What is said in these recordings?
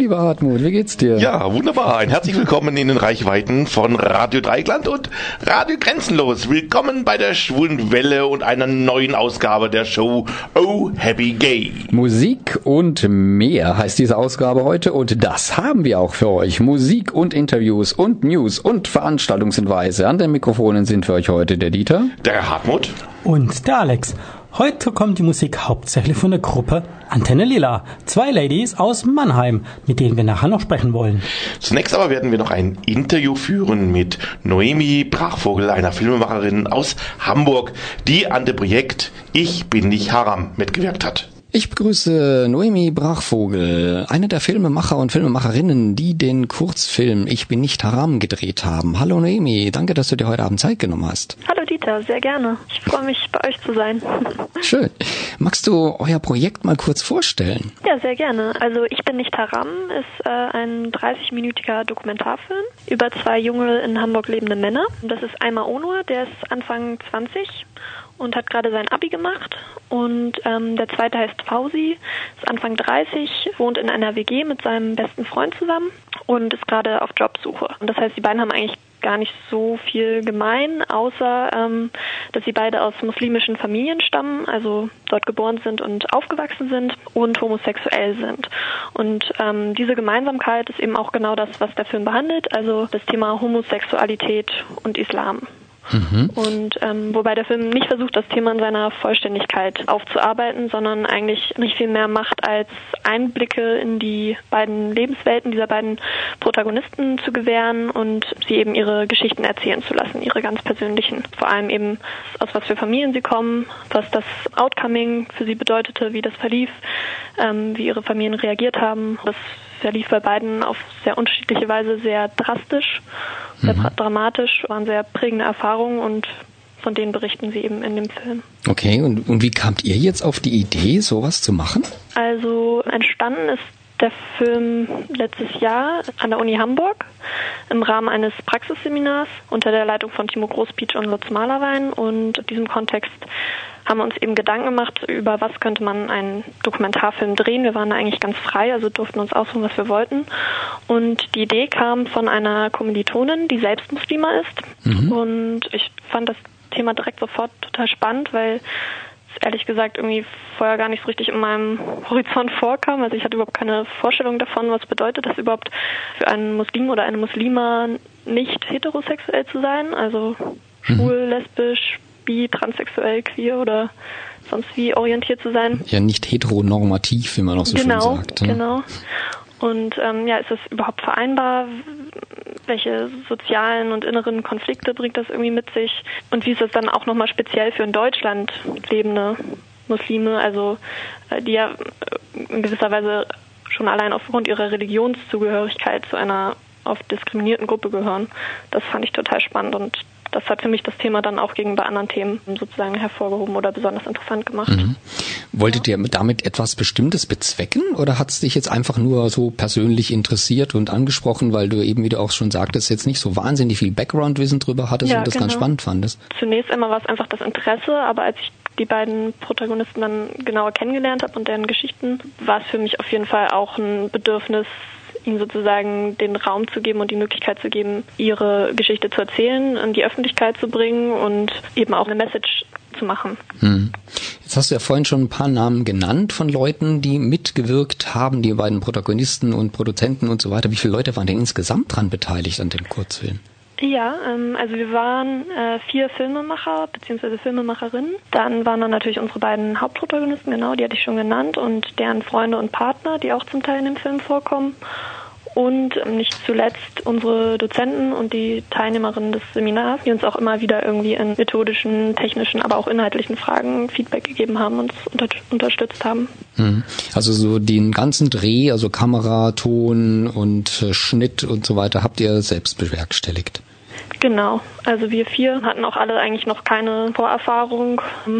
lieber Hartmut, wie geht's dir? Ja, wunderbar. Ein herzlich willkommen in den Reichweiten von Radio Dreieckland und Radio Grenzenlos. Willkommen bei der Schwulen Welle und einer neuen Ausgabe der Show Oh Happy Gay. Musik und mehr heißt diese Ausgabe heute und das haben wir auch für euch. Musik und Interviews und News und Veranstaltungshinweise. An den Mikrofonen sind für euch heute der Dieter, der Hartmut und der Alex. Heute kommt die Musik hauptsächlich von der Gruppe Antenne Lila. 2 Ladies aus Mannheim, mit denen wir nachher noch sprechen wollen. Zunächst aber werden wir noch ein Interview führen mit Noemi Brachvogel, einer Filmemacherin aus Hamburg, die an dem Projekt Ich bin nicht Haram mitgewirkt hat. Ich begrüße Noemi Brachvogel, eine der Filmemacher und Filmemacherinnen, die den Kurzfilm Ich bin nicht Haram gedreht haben. Hallo Noemi, danke, dass du dir heute Abend Zeit genommen hast. Hallo Dieter, sehr gerne. Ich freue mich, bei euch zu sein. Schön. Magst du euer Projekt mal kurz vorstellen? Ja, sehr gerne. Also Ich bin nicht Haram ist ein 30-minütiger Dokumentarfilm über 2 junge in Hamburg lebende Männer. Das ist Ayman Onur, der ist Anfang 20 und hat gerade sein Abi gemacht. Und der zweite heißt Fauzi, ist Anfang 30, wohnt in einer WG mit seinem besten Freund zusammen und ist gerade auf Jobsuche. Und das heißt, die beiden haben eigentlich gar nicht so viel gemein, außer dass sie beide aus muslimischen Familien stammen, also dort geboren sind und aufgewachsen sind und homosexuell sind. Und diese Gemeinsamkeit ist eben auch genau das, was der Film behandelt, also das Thema Homosexualität und Islam. Mhm. Und wobei der Film nicht versucht, das Thema in seiner Vollständigkeit aufzuarbeiten, sondern eigentlich nicht viel mehr macht, als Einblicke in die beiden Lebenswelten dieser beiden Protagonisten zu gewähren und sie eben ihre Geschichten erzählen zu lassen, ihre ganz persönlichen. Vor allem eben, aus was für Familien sie kommen, was das Outcoming für sie bedeutete, wie das verlief, wie ihre Familien reagiert haben. Das verlief bei beiden auf sehr unterschiedliche Weise sehr drastisch, sehr dramatisch, waren sehr prägende Erfahrungen und von denen berichten sie eben in dem Film. Okay, und wie kamt ihr jetzt auf die Idee, sowas zu machen? Also entstanden ist der Film letztes Jahr an der Uni Hamburg im Rahmen eines Praxisseminars unter der Leitung von Timo Großpietsch und Lutz Malerwein. Und in diesem Kontext haben wir uns eben Gedanken gemacht, über was könnte man einen Dokumentarfilm drehen. Wir waren da eigentlich ganz frei, also durften uns aussuchen, was wir wollten. Und die Idee kam von einer Kommilitonin, die selbst Muslima ist. Mhm. Und ich fand das Thema direkt sofort total spannend, weil es ehrlich gesagt irgendwie vorher gar nicht so richtig in meinem Horizont vorkam. Also ich hatte überhaupt keine Vorstellung davon, was bedeutet das überhaupt für einen Muslim oder eine Muslima nicht heterosexuell zu sein. Also schwul, lesbisch, bi, transsexuell, queer oder sonst wie orientiert zu sein. Ja, nicht heteronormativ, wie man auch so schön sagt. Ne? Genau. Und ist das überhaupt vereinbar? Welche sozialen und inneren Konflikte bringt das irgendwie mit sich? Und wie ist das dann auch nochmal speziell für in Deutschland lebende Muslime, also die ja in gewisser Weise schon allein aufgrund ihrer Religionszugehörigkeit zu einer oft diskriminierten Gruppe gehören? Das fand ich total spannend und das hat für mich das Thema dann auch gegenüber anderen Themen sozusagen hervorgehoben oder besonders interessant gemacht. Mhm. Wolltet ihr damit etwas Bestimmtes bezwecken oder hat es dich jetzt einfach nur so persönlich interessiert und angesprochen, weil du eben, wie du auch schon sagtest, jetzt nicht so wahnsinnig viel Background-Wissen drüber hattest und das ganz spannend fandest? Zunächst einmal war es einfach das Interesse, aber als ich die beiden Protagonisten dann genauer kennengelernt habe und deren Geschichten, war es für mich auf jeden Fall auch ein Bedürfnis, ihnen sozusagen den Raum zu geben und die Möglichkeit zu geben, ihre Geschichte zu erzählen, in die Öffentlichkeit zu bringen und eben auch eine Message zu machen. Jetzt hast du ja vorhin schon ein paar Namen genannt von Leuten, die mitgewirkt haben, die beiden Protagonisten und Produzenten und so weiter. Wie viele Leute waren denn insgesamt dran beteiligt an dem Kurzfilm? Ja, also wir waren 4 Filmemacher bzw. Filmemacherinnen. Dann waren natürlich unsere beiden Hauptprotagonisten, genau, die hatte ich schon genannt, und deren Freunde und Partner, die auch zum Teil in dem Film vorkommen. Und nicht zuletzt unsere Dozenten und die Teilnehmerinnen des Seminars, die uns auch immer wieder irgendwie in methodischen, technischen, aber auch inhaltlichen Fragen Feedback gegeben haben und uns unterstützt haben. Also so den ganzen Dreh, also Kamera, Ton und Schnitt und so weiter, habt ihr selbst bewerkstelligt? Genau, also wir 4 hatten auch alle eigentlich noch keine Vorerfahrung,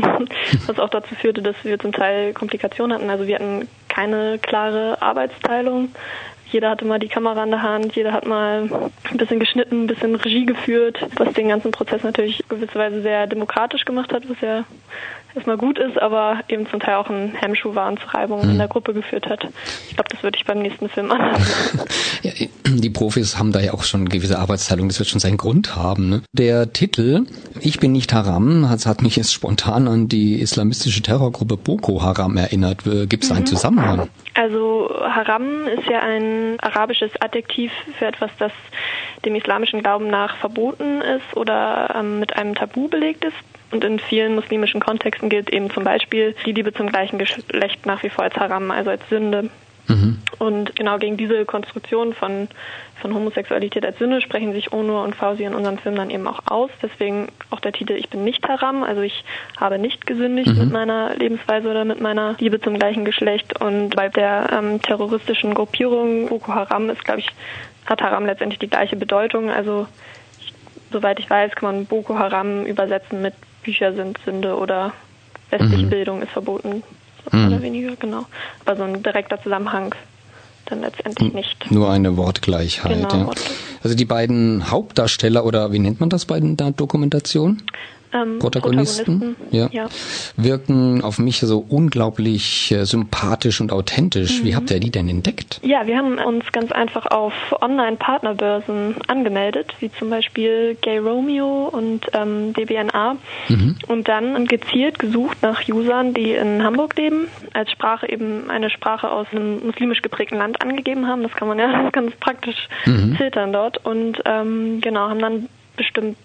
was auch dazu führte, dass wir zum Teil Komplikationen hatten. Also wir hatten keine klare Arbeitsteilung. Jeder hatte mal die Kamera in der Hand, jeder hat mal ein bisschen geschnitten, ein bisschen Regie geführt, was den ganzen Prozess natürlich gewisserweise sehr demokratisch gemacht hat, was ja erstmal gut ist, aber eben zum Teil auch ein Hemmschuh war und zu Reibungen in der Gruppe geführt hat. Ich glaube, das würde ich beim nächsten Film anders machen. Ja, die Profis haben da ja auch schon eine gewisse Arbeitsteilung, das wird schon seinen Grund haben. Ne? Der Titel Ich bin nicht Haram hat mich jetzt spontan an die islamistische Terrorgruppe Boko Haram erinnert. Gibt es da einen Zusammenhang? Also Haram ist ja ein arabisches Adjektiv für etwas, das dem islamischen Glauben nach verboten ist oder mit einem Tabu belegt ist. Und in vielen muslimischen Kontexten gilt eben zum Beispiel die Liebe zum gleichen Geschlecht nach wie vor als Haram, also als Sünde. Und genau gegen diese Konstruktion von Homosexualität als Sünde sprechen sich Onur und Fauzi in unserem Film dann eben auch aus. Deswegen auch der Titel Ich bin nicht Haram, also ich habe nicht gesündigt mit meiner Lebensweise oder mit meiner Liebe zum gleichen Geschlecht. Und bei der terroristischen Gruppierung Boko Haram ist, glaube ich, hat Haram letztendlich die gleiche Bedeutung. Also soweit ich weiß, kann man Boko Haram übersetzen mit Bücher sind Sünde oder westliche Bildung ist verboten. Oder weniger, genau. Aber so ein direkter Zusammenhang dann letztendlich nicht. Nur eine Wortgleichheit. Genau, ja. Wortgleichheit. Also die beiden Hauptdarsteller, oder wie nennt man das bei der Dokumentation? Protagonisten, ja, wirken auf mich so unglaublich sympathisch und authentisch. Wie habt ihr die denn entdeckt? Ja, wir haben uns ganz einfach auf Online-Partnerbörsen angemeldet, wie zum Beispiel Gay Romeo und DBNA und dann gezielt gesucht nach Usern, die in Hamburg leben, als Sprache eben eine Sprache aus einem muslimisch geprägten Land angegeben haben. Das kann man ja ganz praktisch filtern dort und genau, haben dann bestimmt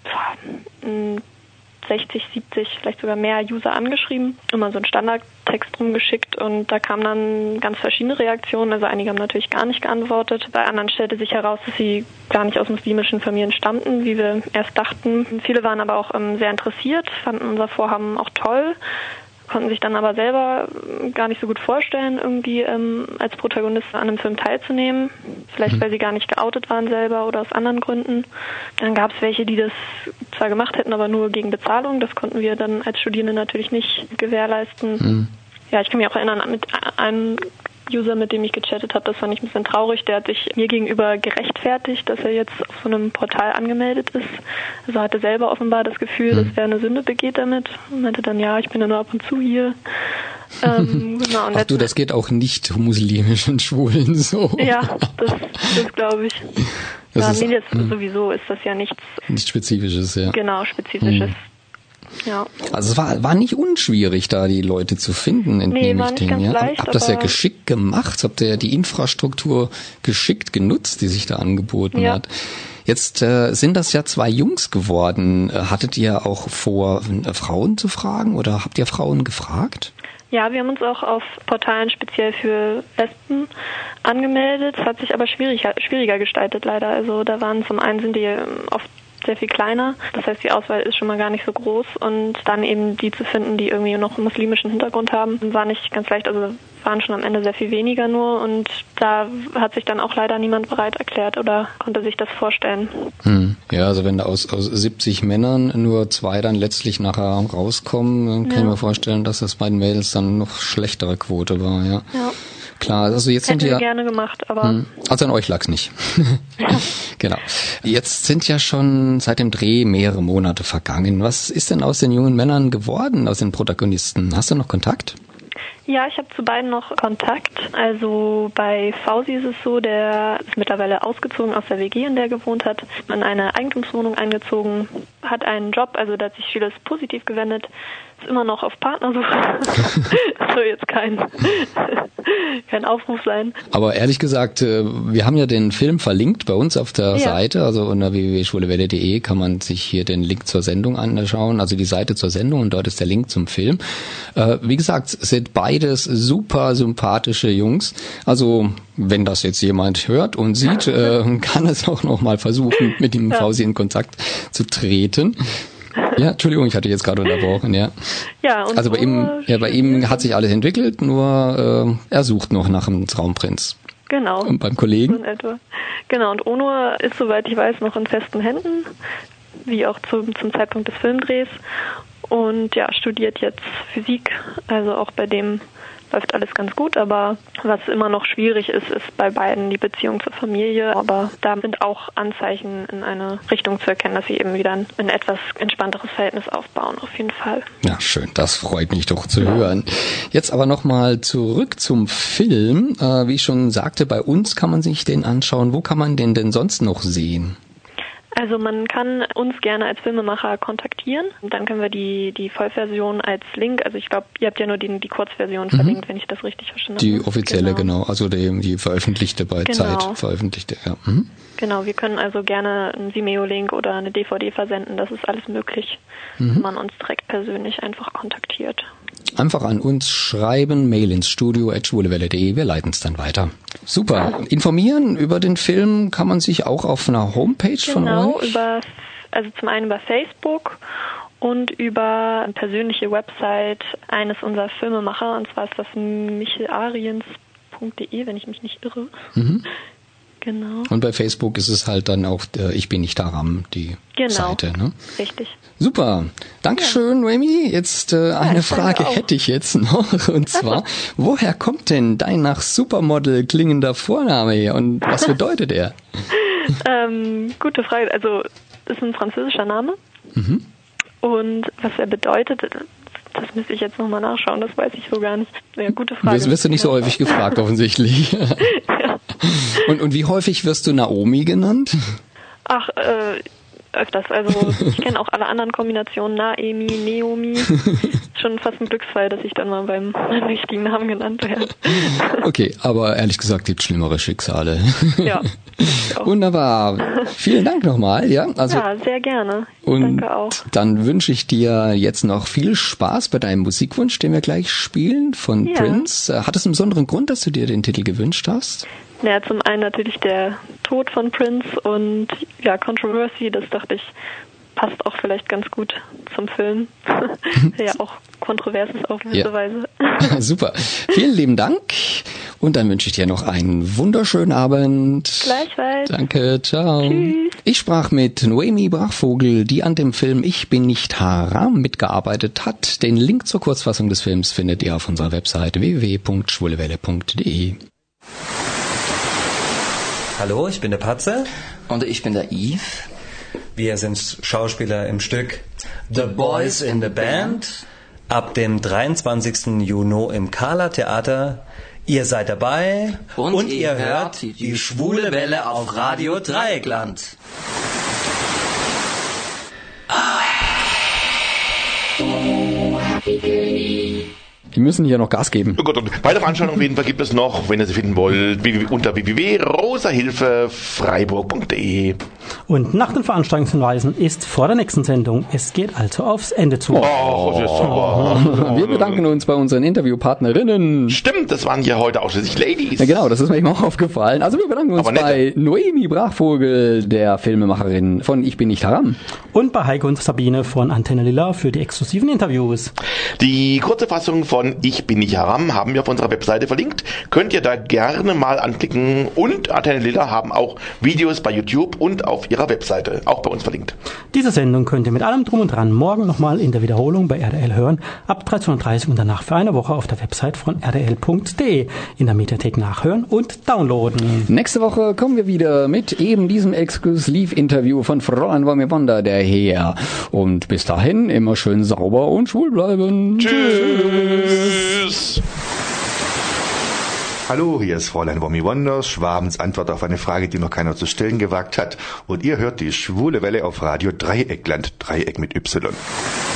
60, 70, vielleicht sogar mehr User angeschrieben, immer so einen Standardtext rumgeschickt und da kamen dann ganz verschiedene Reaktionen. Also einige haben natürlich gar nicht geantwortet. Bei anderen stellte sich heraus, dass sie gar nicht aus muslimischen Familien stammten, wie wir erst dachten. Viele waren aber auch sehr interessiert, fanden unser Vorhaben auch toll, konnten sich dann aber selber gar nicht so gut vorstellen, irgendwie als Protagonist an einem Film teilzunehmen. Vielleicht, weil sie gar nicht geoutet waren selber oder aus anderen Gründen. Dann gab es welche, die das zwar gemacht hätten, aber nur gegen Bezahlung. Das konnten wir dann als Studierende natürlich nicht gewährleisten. Ja, ich kann mich auch erinnern, mit einem User, mit dem ich gechattet habe, das fand ich ein bisschen traurig. Der hat sich mir gegenüber gerechtfertigt, dass er jetzt auf so einem Portal angemeldet ist. Also hatte selber offenbar das Gefühl, dass er eine Sünde begeht damit. Und meinte dann, ja, ich bin ja nur ab und zu hier. Genau, und ach du, das geht auch nicht muslimischen Schwulen so. Ja, das glaube ich. Das sowieso ist das ja nichts Spezifisches, ja. Genau, Spezifisches. Ja. Also es war nicht unschwierig, da die Leute zu finden, entnehme ich denen. Ja? Habt das ja geschickt gemacht, habt ihr ja die Infrastruktur geschickt genutzt, die sich da angeboten hat. Jetzt sind das ja 2 Jungs geworden. Hattet ihr auch vor, Frauen zu fragen oder habt ihr Frauen gefragt? Ja, wir haben uns auch auf Portalen speziell für Lesben angemeldet. Es hat sich aber schwieriger gestaltet leider. Also da sind die oft sehr viel kleiner. Das heißt, die Auswahl ist schon mal gar nicht so groß und dann eben die zu finden, die irgendwie noch einen muslimischen Hintergrund haben, war nicht ganz leicht. Also waren schon am Ende sehr viel weniger nur und da hat sich dann auch leider niemand bereit erklärt oder konnte sich das vorstellen. Ja, also wenn da aus 70 Männern nur 2 dann letztlich nachher rauskommen, dann kann ich mir vorstellen, dass das bei den Mädels dann noch schlechtere Quote war, ja. Klar, also jetzt hätten sind wir gerne gemacht, aber... Also an euch lag's nicht. Genau. Jetzt sind ja schon seit dem Dreh mehrere Monate vergangen. Was ist denn aus den jungen Männern geworden, aus den Protagonisten? Hast du noch Kontakt? Ja, ich habe zu beiden noch Kontakt. Also bei Fauzi ist es so, der ist mittlerweile ausgezogen aus der WG, in der er gewohnt hat, in eine Eigentumswohnung eingezogen, hat einen Job, also da hat sich vieles positiv gewendet, ist immer noch auf Partnersuche. Das soll jetzt kein Aufruf sein. Aber ehrlich gesagt, wir haben ja den Film verlinkt bei uns auf der Seite, also unter www.schwulewelle.de kann man sich hier den Link zur Sendung anschauen, also die Seite zur Sendung und dort ist der Link zum Film. Wie gesagt, sind beides super sympathische Jungs. Also wenn das jetzt jemand hört und sieht, kann es auch noch mal versuchen, mit dem Fauzi in Kontakt zu treten. Ja, Entschuldigung, ich hatte jetzt gerade unterbrochen, ja. Ja, und also bei ihm hat sich alles entwickelt, nur er sucht noch nach einem Traumprinz. Genau. Und beim Kollegen? So in etwa. Genau, und Onur ist, soweit ich weiß, noch in festen Händen, wie auch zum Zeitpunkt des Filmdrehs. Und ja, studiert jetzt Physik, also auch bei dem läuft alles ganz gut, aber was immer noch schwierig ist bei beiden die Beziehung zur Familie, aber da sind auch Anzeichen in eine Richtung zu erkennen, dass sie eben wieder ein etwas entspannteres Verhältnis aufbauen, auf jeden Fall. Ja, schön, das freut mich doch zu hören. Jetzt aber nochmal zurück zum Film. Wie ich schon sagte, bei uns kann man sich den anschauen. Wo kann man den denn sonst noch sehen? Also man kann uns gerne als Filmemacher kontaktieren. Dann können wir die Vollversion als Link, also ich glaube, ihr habt ja nur die Kurzversion verlinkt, wenn ich das richtig verstanden habe. Die offizielle, genau. Also die veröffentlichte bei Zeit veröffentlichte, ja. Genau, wir können also gerne einen Vimeo-Link oder eine DVD versenden, das ist alles möglich, wenn man uns direkt persönlich einfach kontaktiert. Einfach an uns schreiben, Mail ins studio@schwulewelle.de, wir leiten es dann weiter. Super. Informieren über den Film kann man sich auch auf einer Homepage von euch? Genau, also zum einen über Facebook und über eine persönliche Website eines unserer Filmemacher, und zwar ist das michelariens.de, wenn ich mich nicht irre. Genau. Und bei Facebook ist es halt dann auch Ich bin nicht Taram, die Seite. Ne? Richtig. Super. Dankeschön, Noemi. Jetzt eine Frage hätte ich jetzt noch. Und zwar, woher kommt denn dein nach Supermodel klingender Vorname her und was bedeutet er? Gute Frage. Also, das ist ein französischer Name. Und was er bedeutet, das müsste ich jetzt nochmal nachschauen, das weiß ich so gar nicht. Ja, gute Frage. Das wirst du nicht so häufig gefragt, offensichtlich. Ja. Und wie häufig wirst du Naomi genannt? Ach, öfters. Also ich kenne auch alle anderen Kombinationen, Naemi, Neomi. Schon fast ein Glücksfall, dass ich dann mal beim richtigen Namen genannt werde. Okay, aber ehrlich gesagt gibt es schlimmere Schicksale. Ja. Wunderbar. Vielen Dank nochmal. Ja, sehr gerne. Danke auch. Dann wünsche ich dir jetzt noch viel Spaß bei deinem Musikwunsch, den wir gleich spielen von Prince. Hat es einen besonderen Grund, dass du dir den Titel gewünscht hast? Ja, zum einen natürlich der Tod von Prince und Controversy, das dachte ich, passt auch vielleicht ganz gut zum Film. Ja, auch kontrovers ist auf gewisse Weise. Super. Vielen lieben Dank und dann wünsche ich dir noch einen wunderschönen Abend. Gleichfalls. Danke, ciao. Tschüss. Ich sprach mit Noemi Brachvogel, die an dem Film Ich bin nicht Haram mitgearbeitet hat. Den Link zur Kurzfassung des Films findet ihr auf unserer Website www.schwulewelle.de. Hallo, ich bin der Patze. Und ich bin der Yves. Wir sind Schauspieler im Stück The Boys in the Band. Ab dem 23. Juni im Kala Theater. Ihr seid dabei und ihr hört die Schwule Welle auf Radio Dreieckland. Die müssen hier noch Gas geben. Oh Gott, und weitere Veranstaltungen auf jeden Fall gibt es noch, wenn ihr sie finden wollt, unter www.rosahilfefreiburg.de. Und nach den Veranstaltungshinweisen ist vor der nächsten Sendung. Es geht also aufs Ende zu. Wir bedanken uns bei unseren Interviewpartnerinnen. Stimmt, das waren ja heute ausschließlich Ladies. Ja genau, das ist mir eben auch aufgefallen. Also wir bedanken uns bei Noemi Brachvogel, der Filmemacherin von Ich bin nicht Haram. Und bei Heike und Sabine von Antenne Lila für die exklusiven Interviews. Die kurze Fassung von Ich bin nicht Haram haben wir auf unserer Webseite verlinkt. Könnt ihr da gerne mal anklicken. Und Antenne Lila haben auch Videos bei YouTube und auf ihrer Webseite, auch bei uns verlinkt. Diese Sendung könnt ihr mit allem drum und dran morgen nochmal in der Wiederholung bei RTL hören, ab 13:30 Uhr und danach für eine Woche auf der Website von rtl.de in der Mediathek nachhören und downloaden. Nächste Woche kommen wir wieder mit eben diesem Exklusiv-Interview von Fräulein Womir-Wonder daher. Und bis dahin immer schön sauber und schwul bleiben. Tschüss. Hallo, hier ist Fräulein Womir-Wonder, Schwabens Antwort auf eine Frage, die noch keiner zu stellen gewagt hat. Und ihr hört die Schwule Welle auf Radio Dreieckland, Dreieck mit Y.